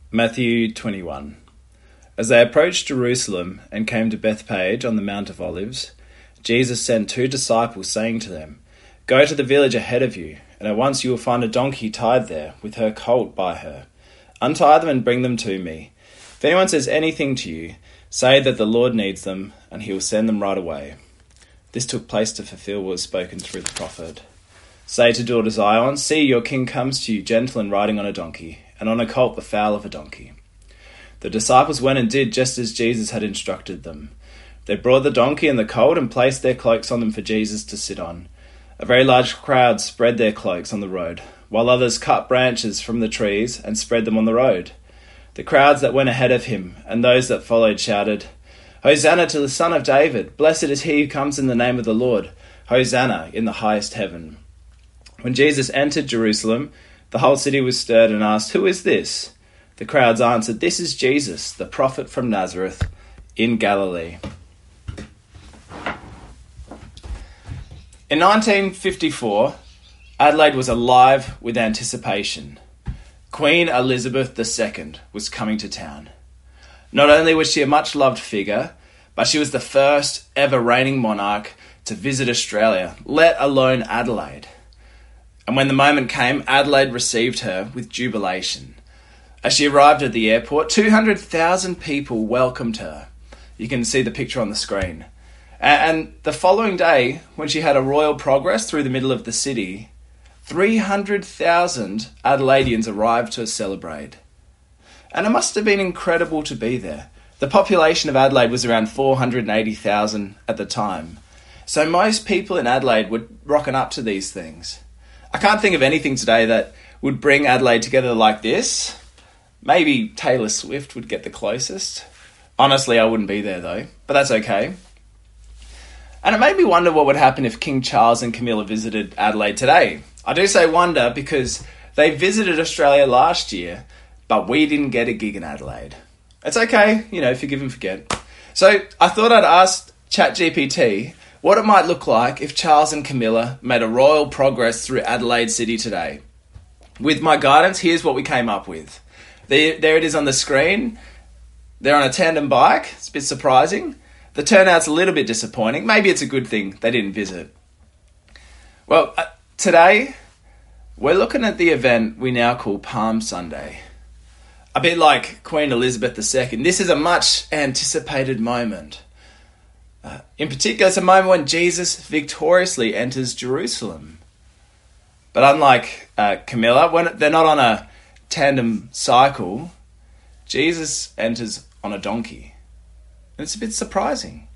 Matthew 21. As they approached Jerusalem and came to Bethphage on the Mount of Olives, Jesus sent 2 disciples, saying to them, "Go to the village ahead of you, and at once you will find a donkey tied there, with her colt by her. Untie them and bring them to me. If anyone says anything to you, say that the Lord needs them, and he will send them right away." This took place to fulfill what was spoken through the prophet. "Say to daughter Zion, see, your king comes to you gentle and riding on a donkey, and on a colt the foal of a donkey." The disciples went and did just as Jesus had instructed them. They brought the donkey and the colt and placed their cloaks on them for Jesus to sit on. A very large crowd spread their cloaks on the road, while others cut branches from the trees and spread them on the road. The crowds that went ahead of him and those that followed shouted, "Hosanna to the Son of David! Blessed is he who comes in the name of the Lord! Hosanna in the highest heaven!" When Jesus entered Jerusalem, the whole city was stirred and asked, "Who is this?" The crowds answered, "This is Jesus, the prophet from Nazareth in Galilee." In 1954, Adelaide was alive with anticipation. Queen Elizabeth II was coming to town. Not only was she a much-loved figure, but she was the first ever reigning monarch to visit Australia, let alone Adelaide. And when the moment came, Adelaide received her with jubilation. As she arrived at the airport, 200,000 people welcomed her. You can see the picture on the screen. And the following day, when she had a royal progress through the middle of the city, 300,000 Adelaideans arrived to celebrate. And it must have been incredible to be there. The population of Adelaide was around 480,000 at the time. So most people in Adelaide were rocking up to these things. I can't think of anything today that would bring Adelaide together like this. Maybe Taylor Swift would get the closest. Honestly, I wouldn't be there though, but that's okay. And it made me wonder what would happen if King Charles and Camilla visited Adelaide today. I do say wonder because they visited Australia last year, but we didn't get a gig in Adelaide. It's okay, forgive and forget. So I thought I'd ask ChatGPT what it might look like if Charles and Camilla made a royal progress through Adelaide City today. With my guidance, here's what we came up with. There it is on the screen. They're on a tandem bike. It's a bit surprising. The turnout's a little bit disappointing. Maybe it's a good thing they didn't visit. Well, today we're looking at the event we now call Palm Sunday. A bit like Queen Elizabeth II. This is a much anticipated moment. In particular, it's a moment when Jesus victoriously enters Jerusalem. But unlike Camilla, when they're not on a tandem cycle, Jesus enters on a donkey. And it's a bit surprising.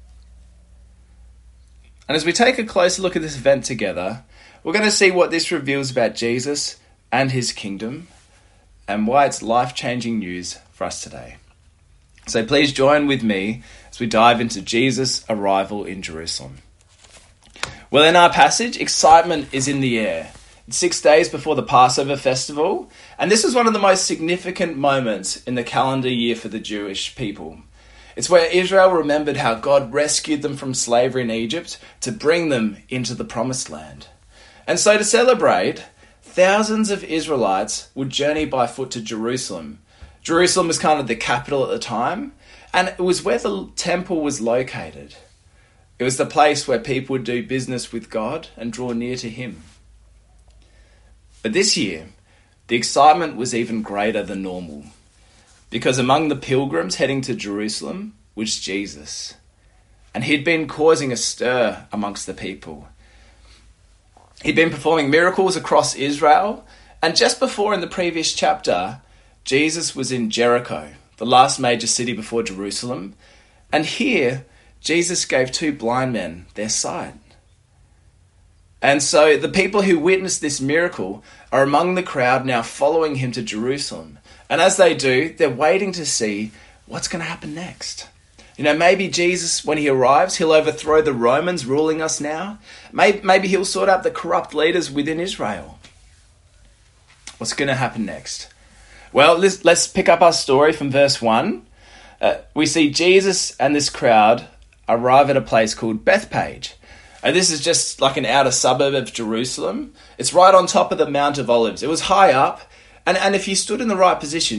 And as we take a closer look at this event together, we're going to see what this reveals about Jesus and his kingdom and why it's life-changing news for us today. So please join with me as we dive into Jesus' arrival in Jerusalem. Well, in our passage, excitement is in the air. It's 6 days before the Passover festival, and this is one of the most significant moments in the calendar year for the Jewish people. It's where Israel remembered how God rescued them from slavery in Egypt to bring them into the Promised Land. And so to celebrate, thousands of Israelites would journey by foot to Jerusalem. Jerusalem was kind of the capital at the time, and it was where the temple was located. It was the place where people would do business with God and draw near to him. But this year, the excitement was even greater than normal, because among the pilgrims heading to Jerusalem was Jesus, and he'd been causing a stir amongst the people. He'd been performing miracles across Israel, and just before in the previous chapter, Jesus was in Jericho, the last major city before Jerusalem, and here Jesus gave 2 blind men their sight. And so the people who witnessed this miracle are among the crowd now following him to Jerusalem. And as they do, they're waiting to see what's going to happen next. Maybe Jesus, when he arrives, he'll overthrow the Romans ruling us now. Maybe he'll sort out the corrupt leaders within Israel. What's going to happen next? Well, let's pick up our story from verse 1. We see Jesus and this crowd arrive at a place called Bethphage. And this is just like an outer suburb of Jerusalem. It's right on top of the Mount of Olives. It was high up, and if you stood in the right position,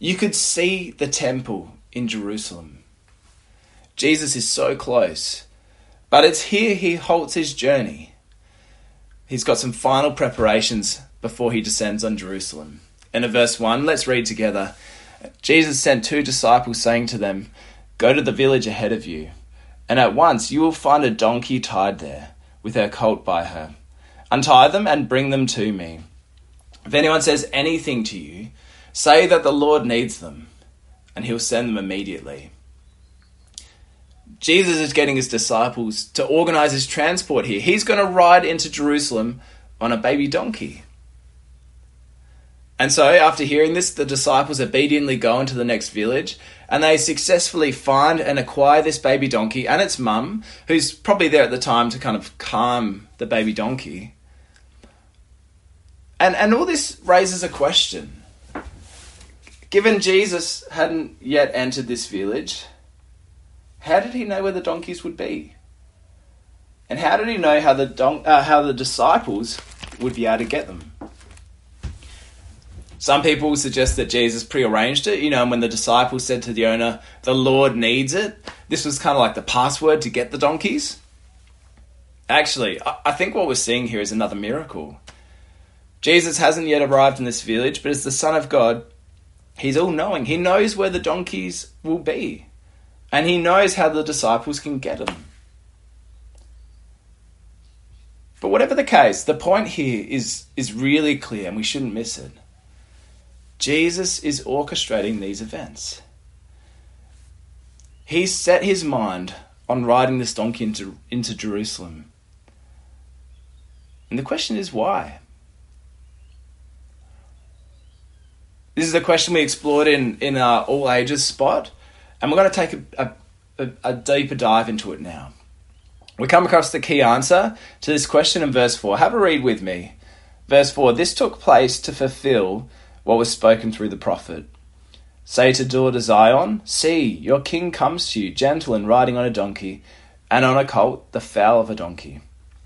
You could see the temple in Jerusalem. Jesus is so close, but it's here he halts his journey. He's got some final preparations before he descends on Jerusalem. And in verse 1, let's read together. Jesus sent 2 disciples, saying to them, "Go to the village ahead of you, and at once you will find a donkey tied there, with her colt by her. Untie them and bring them to me. If anyone says anything to you, say that the Lord needs them, and he'll send them immediately." Jesus is getting his disciples to organize his transport here. He's going to ride into Jerusalem on a baby donkey. And so after hearing this, the disciples obediently go into the next village, and they successfully find and acquire this baby donkey and its mum, who's probably there at the time to kind of calm the baby donkey. And all this raises a question. Given Jesus hadn't yet entered this village, how did he know where the donkeys would be? And how did he know how the disciples would be able to get them? Some people suggest that Jesus prearranged it, and when the disciples said to the owner, "The Lord needs it," this was kind of like the password to get the donkeys. Actually, I think what we're seeing here is another miracle. Jesus hasn't yet arrived in this village, but as the Son of God, he's all-knowing. He knows where the donkeys will be, and he knows how the disciples can get them. But whatever the case, the point here is really clear, and we shouldn't miss it. Jesus is orchestrating these events. He's set his mind on riding this donkey into Jerusalem. And the question is why? This is a question we explored in our All Ages spot, and we're going to take a deeper dive into it now. We come across the key answer to this question in verse 4. Have a read with me. Verse 4, "This took place to fulfill what was spoken through the prophet. Say to daughter Zion, see, your king comes to you, gentle and riding on a donkey, and on a colt, the foal of a donkey."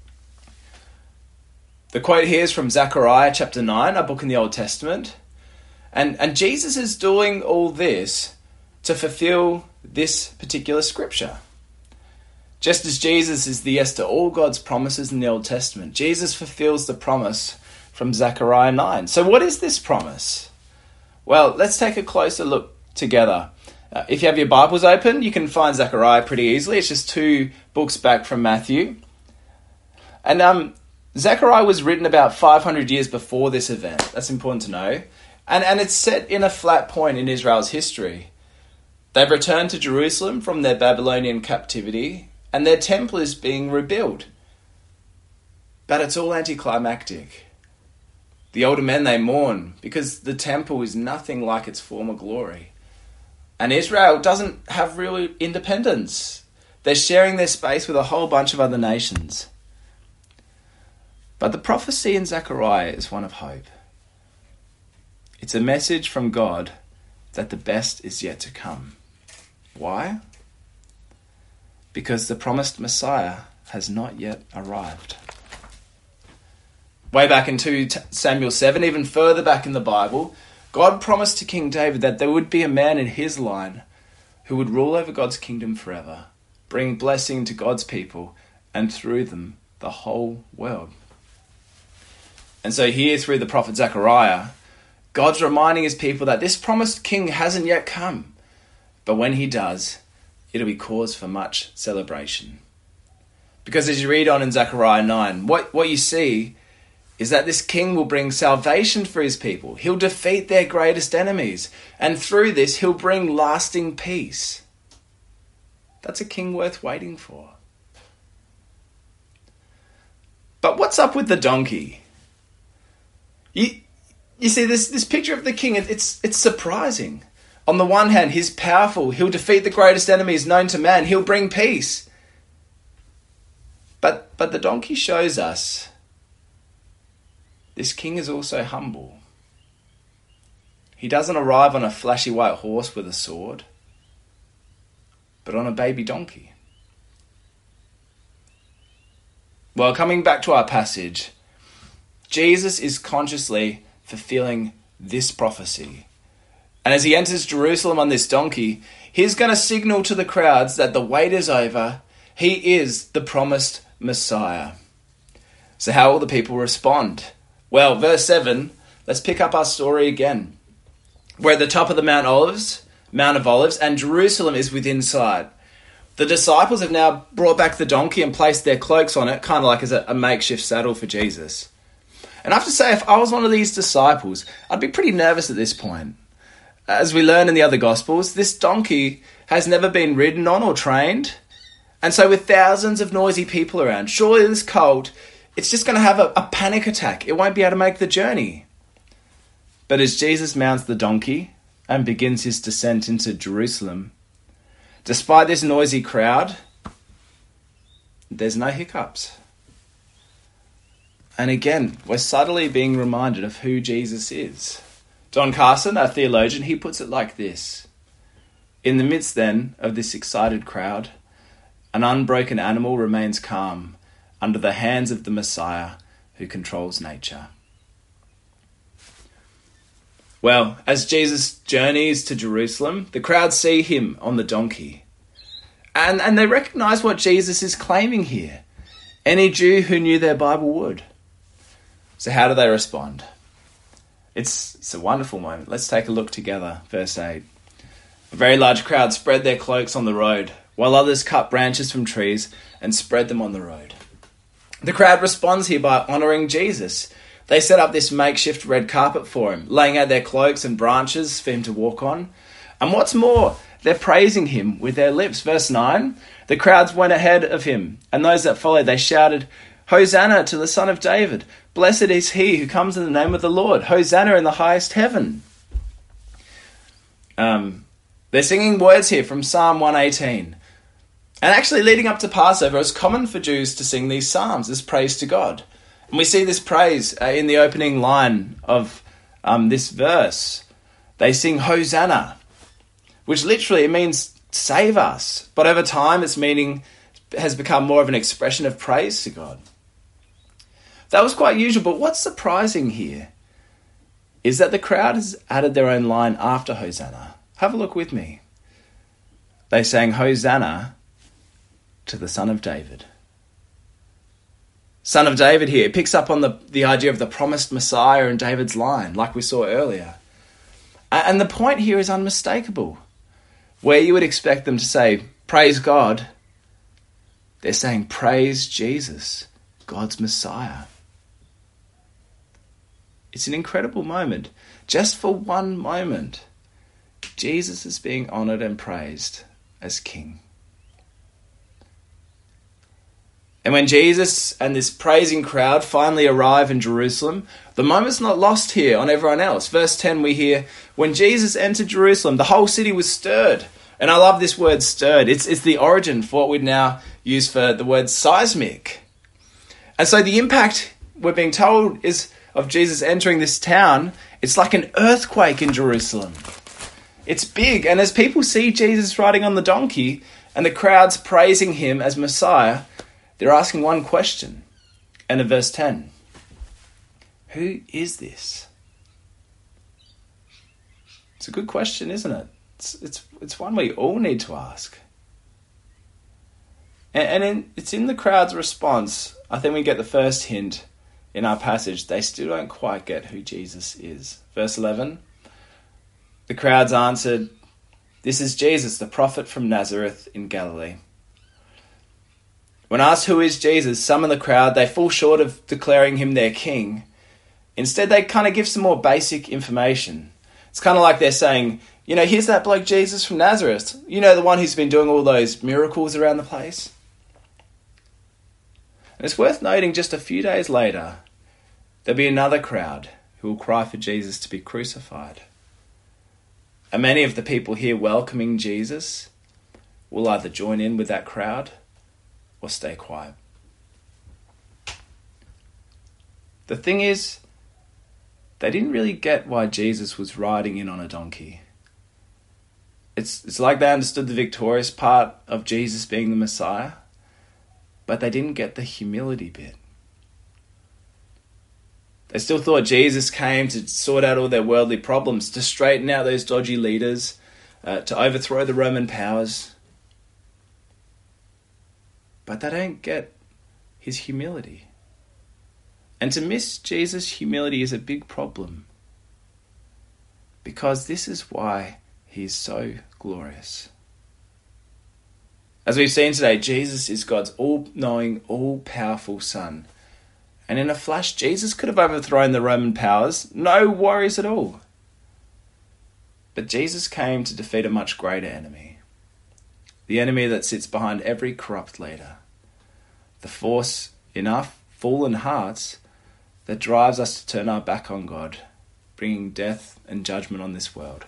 The quote here is from Zechariah chapter 9, a book in the Old Testament. And Jesus is doing all this to fulfill this particular scripture. Just as Jesus is the yes to all God's promises in the Old Testament, Jesus fulfills the promise from Zechariah 9. So what is this promise? Well, let's take a closer look together. If you have your Bibles open, you can find Zechariah pretty easily. It's just 2 books back from Matthew. And Zechariah was written about 500 years before this event. That's important to know. And it's set in a flat point in Israel's history. They've returned to Jerusalem from their Babylonian captivity, and their temple is being rebuilt. But it's all anticlimactic. The older men, they mourn because the temple is nothing like its former glory. And Israel doesn't have real independence. They're sharing their space with a whole bunch of other nations. But the prophecy in Zechariah is one of hope. It's a message from God that the best is yet to come. Why? Because the promised Messiah has not yet arrived. Way back in 2 Samuel 7, even further back in the Bible, God promised to King David that there would be a man in his line who would rule over God's kingdom forever, bring blessing to God's people, and through them, the whole world. And so here, through the prophet Zechariah, God's reminding his people that this promised king hasn't yet come. But when he does, it'll be cause for much celebration. Because as you read on in Zechariah 9, what you see is that this king will bring salvation for his people. He'll defeat their greatest enemies. And through this, he'll bring lasting peace. That's a king worth waiting for. But what's up with the donkey? You see, this picture of the king, it's surprising. On the one hand, he's powerful. He'll defeat the greatest enemies known to man. He'll bring peace. But the donkey shows us this king is also humble. He doesn't arrive on a flashy white horse with a sword, but on a baby donkey. Well, coming back to our passage, Jesus is consciously fulfilling this prophecy. And as he enters Jerusalem on this donkey, he's going to signal to the crowds that the wait is over. He is the promised Messiah. So how will the people respond? Well, verse 7, let's pick up our story again. We're at the top of the Mount of Olives, and Jerusalem is within sight. The disciples have now brought back the donkey and placed their cloaks on it, kind of like as a makeshift saddle for Jesus. And I have to say, if I was one of these disciples, I'd be pretty nervous at this point. As we learn in the other Gospels, this donkey has never been ridden on or trained. And so with thousands of noisy people around, surely this colt, it's just going to have a panic attack. It won't be able to make the journey. But as Jesus mounts the donkey and begins his descent into Jerusalem, despite this noisy crowd, there's no hiccups. And again, we're subtly being reminded of who Jesus is. Don Carson, a theologian, he puts it like this. In the midst then of this excited crowd, an unbroken animal remains calm under the hands of the Messiah who controls nature. Well, as Jesus journeys to Jerusalem, the crowd see him on the donkey. And they recognize what Jesus is claiming here. Any Jew who knew their Bible would. So how do they respond? It's a wonderful moment. Let's take a look together. Verse 8. A very large crowd spread their cloaks on the road, while others cut branches from trees and spread them on the road. The crowd responds here by honouring Jesus. They set up this makeshift red carpet for him, laying out their cloaks and branches for him to walk on. And what's more, they're praising him with their lips. Verse 9, the crowds went ahead of him, and those that followed, they shouted, Hosanna to the Son of David. Blessed is he who comes in the name of the Lord. Hosanna in the highest heaven. They're singing words here from Psalm 118. And actually leading up to Passover, it's common for Jews to sing these psalms as praise to God. And we see this praise in the opening line of this verse. They sing Hosanna, which literally means save us. But over time, its meaning has become more of an expression of praise to God. That was quite usual, but what's surprising here is that the crowd has added their own line after Hosanna. Have a look with me. They sang Hosanna to the Son of David. Son of David here, it picks up on the idea of the promised Messiah in David's line, like we saw earlier. And the point here is unmistakable. Where you would expect them to say, praise God, they're saying, praise Jesus, God's Messiah. It's an incredible moment. Just for one moment, Jesus is being honoured and praised as King. And when Jesus and this praising crowd finally arrive in Jerusalem, the moment's not lost here on everyone else. Verse 10 we hear, when Jesus entered Jerusalem, the whole city was stirred. And I love this word stirred. It's the origin for what we'd now use for the word seismic. And so the impact, we're being told, is of Jesus entering this town. It's like an earthquake in Jerusalem. It's big. And as people see Jesus riding on the donkey and the crowds praising him as Messiah, they're asking one question. And in verse 10, who is this? It's a good question, isn't it? It's one we all need to ask. It's in the crowd's response, I think we get the first hint in our passage. They still don't quite get who Jesus is. Verse 11, the crowds answered, this is Jesus, the prophet from Nazareth in Galilee. When asked who is Jesus, some of the crowd, they fall short of declaring him their king. Instead, they kind of give some more basic information. It's kind of like they're saying, here's that bloke Jesus from Nazareth. The one who's been doing all those miracles around the place. And it's worth noting just a few days later, there'll be another crowd who will cry for Jesus to be crucified. And many of the people here welcoming Jesus will either join in with that crowd or stay quiet. The thing is, they didn't really get why Jesus was riding in on a donkey. It's like they understood the victorious part of Jesus being the Messiah, but they didn't get the humility bit. They still thought Jesus came to sort out all their worldly problems, to straighten out those dodgy leaders, to overthrow the Roman powers. But they don't get his humility. And to miss Jesus' humility is a big problem, because this is why he is so glorious. As we've seen today, Jesus is God's all-knowing, all-powerful Son. And in a flash, Jesus could have overthrown the Roman powers, no worries at all. But Jesus came to defeat a much greater enemy. The enemy that sits behind every corrupt leader. The force in our fallen hearts that drives us to turn our back on God, bringing death and judgment on this world.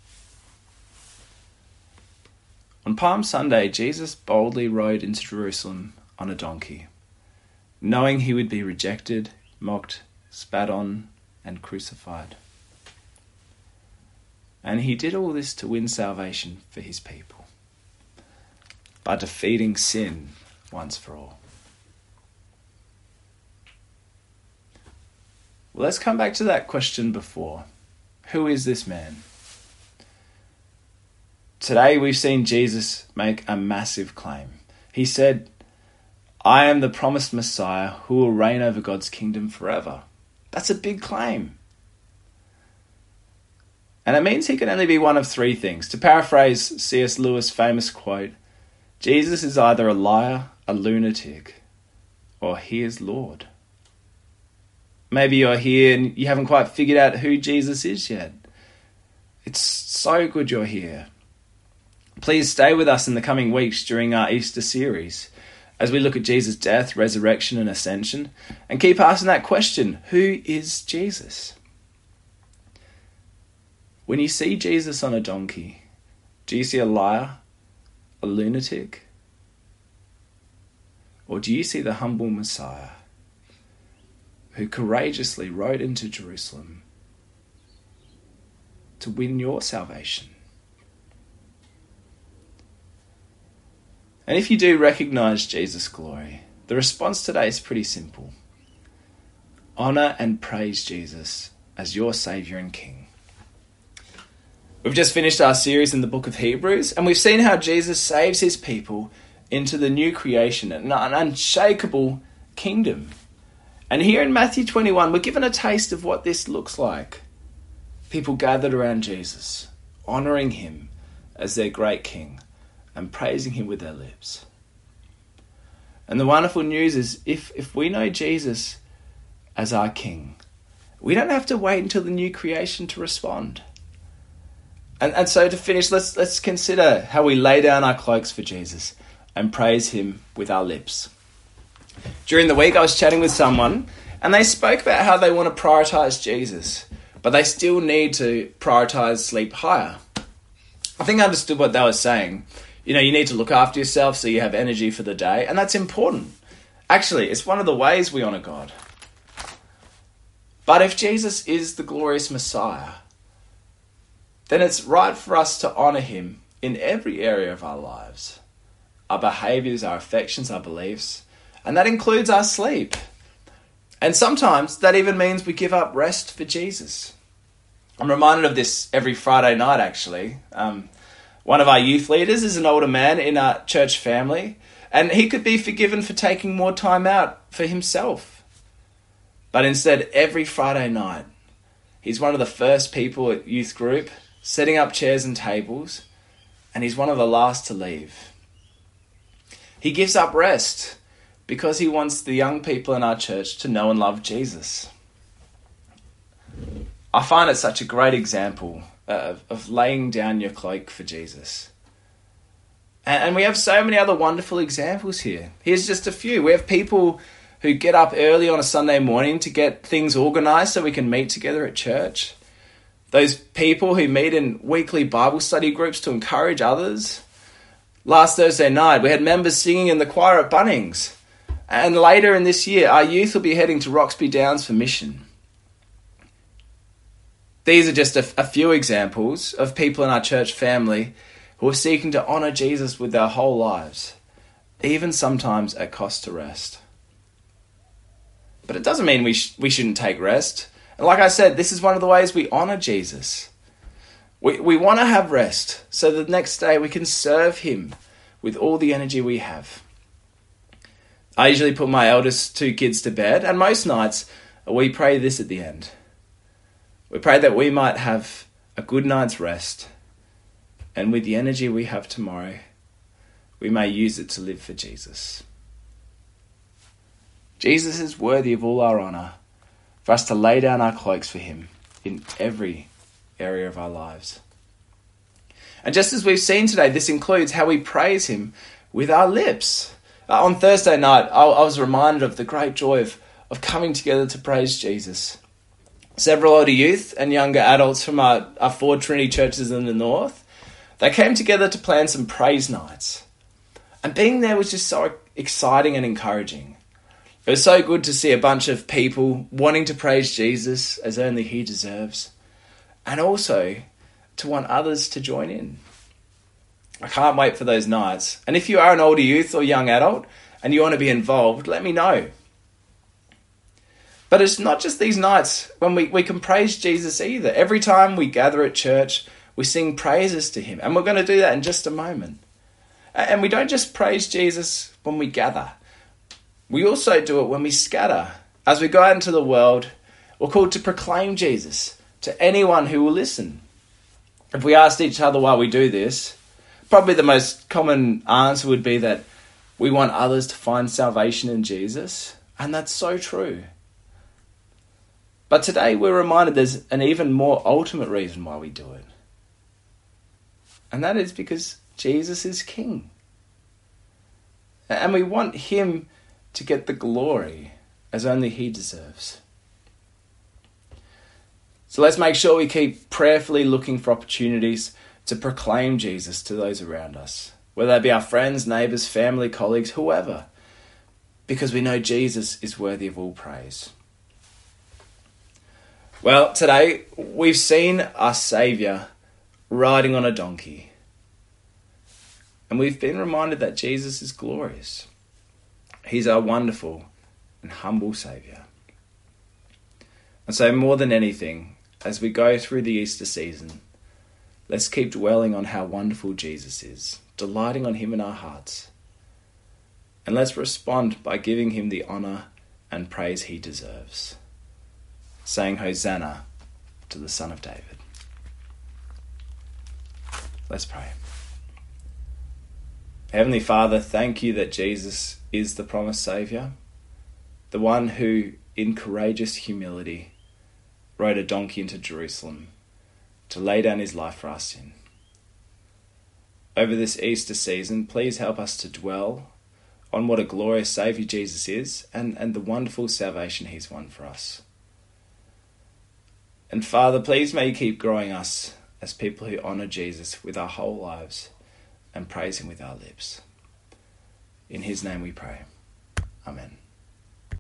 On Palm Sunday, Jesus boldly rode into Jerusalem on a donkey, knowing he would be rejected, mocked, spat on, and crucified. And he did all this to win salvation for his people, by defeating sin once for all. Well, let's come back to that question before. Who is this man? Today we've seen Jesus make a massive claim. He said, "I am the promised Messiah who will reign over God's kingdom forever." That's a big claim. And it means he can only be one of three things. To paraphrase C.S. Lewis' famous quote, Jesus is either a liar, a lunatic, or he is Lord. Maybe you're here and you haven't quite figured out who Jesus is yet. It's so good you're here. Please stay with us in the coming weeks during our Easter series as we look at Jesus' death, resurrection, and ascension, and keep asking that question, who is Jesus? When you see Jesus on a donkey, do you see a liar, a lunatic? Or do you see the humble Messiah who courageously rode into Jerusalem to win your salvation? And if you do recognize Jesus' glory, the response today is pretty simple. Honor and praise Jesus as your Saviour and King. We've just finished our series in the book of Hebrews, and we've seen how Jesus saves his people into the new creation, an unshakable kingdom. And here in Matthew 21, we're given a taste of what this looks like. People gathered around Jesus, honouring him as their great King and praising him with their lips. And the wonderful news is, if we know Jesus as our King, we don't have to wait until the new creation to respond. And so to finish, let's consider how we lay down our cloaks for Jesus and praise him with our lips. During the week, I was chatting with someone, and they spoke about how they want to prioritise Jesus, but they still need to prioritise sleep higher. I think I understood what they were saying. You need to look after yourself so you have energy for the day, and that's important. Actually, it's one of the ways we honour God. But if Jesus is the glorious Messiah, then it's right for us to honour him in every area of our lives. Our behaviours, our affections, our beliefs, and that includes our sleep. And sometimes that even means we give up rest for Jesus. I'm reminded of this every Friday night, actually. One of our youth leaders is an older man in our church family, and he could be forgiven for taking more time out for himself. But instead, every Friday night, he's one of the first people at youth group, setting up chairs and tables, and he's one of the last to leave. He gives up rest because he wants the young people in our church to know and love Jesus. I find it such a great example of laying down your cloak for Jesus. And we have so many other wonderful examples here. Here's just a few. We have people who get up early on a Sunday morning to get things organised so we can meet together at church. Those people who meet in weekly Bible study groups to encourage others. Last Thursday night, we had members singing in the choir at Bunnings. And later in this year, our youth will be heading to Roxby Downs for mission. These are just a few examples of people in our church family who are seeking to honour Jesus with their whole lives, even sometimes at cost to rest. But it doesn't mean we shouldn't take rest. And like I said, this is one of the ways we honour Jesus. We want to have rest so the next day we can serve him with all the energy we have. I usually put my eldest 2 kids to bed, and most nights we pray this at the end. We pray that we might have a good night's rest, and with the energy we have tomorrow, we may use it to live for Jesus. Jesus is worthy of all our honour, for us to lay down our cloaks for him in every area of our lives. And just as we've seen today, this includes how we praise him with our lips. On Thursday night, I was reminded of the great joy of coming together to praise Jesus. Several older youth and younger adults from our 4 Trinity churches in the north, they came together to plan some praise nights. And being there was just so exciting and encouraging. It was so good to see a bunch of people wanting to praise Jesus as only he deserves, and also to want others to join in. I can't wait for those nights. And if you are an older youth or young adult and you want to be involved, let me know. But it's not just these nights when we can praise Jesus either. Every time we gather at church, we sing praises to him. And we're going to do that in just a moment. And we don't just praise Jesus when we gather. We also do it when we scatter. As we go out into the world, we're called to proclaim Jesus to anyone who will listen. If we asked each other why we do this, probably the most common answer would be that we want others to find salvation in Jesus. And that's so true. But today we're reminded there's an even more ultimate reason why we do it. And that is because Jesus is King. And we want him to get the glory as only he deserves. So let's make sure we keep prayerfully looking for opportunities to proclaim Jesus to those around us, whether they be our friends, neighbours, family, colleagues, whoever, because we know Jesus is worthy of all praise. Well, today we've seen our Saviour riding on a donkey, and we've been reminded that Jesus is glorious. He's our wonderful and humble Saviour. And so more than anything, as we go through the Easter season, let's keep dwelling on how wonderful Jesus is, delighting on him in our hearts. And let's respond by giving him the honour and praise he deserves, saying Hosanna to the Son of David. Let's pray. Heavenly Father, thank you that Jesus is the promised Saviour, the one who, in courageous humility, rode a donkey into Jerusalem to lay down his life for our sin. Over this Easter season, please help us to dwell on what a glorious Saviour Jesus is and the wonderful salvation he's won for us. And Father, please may you keep growing us as people who honour Jesus with our whole lives and praise him with our lips. In his name we pray. Amen.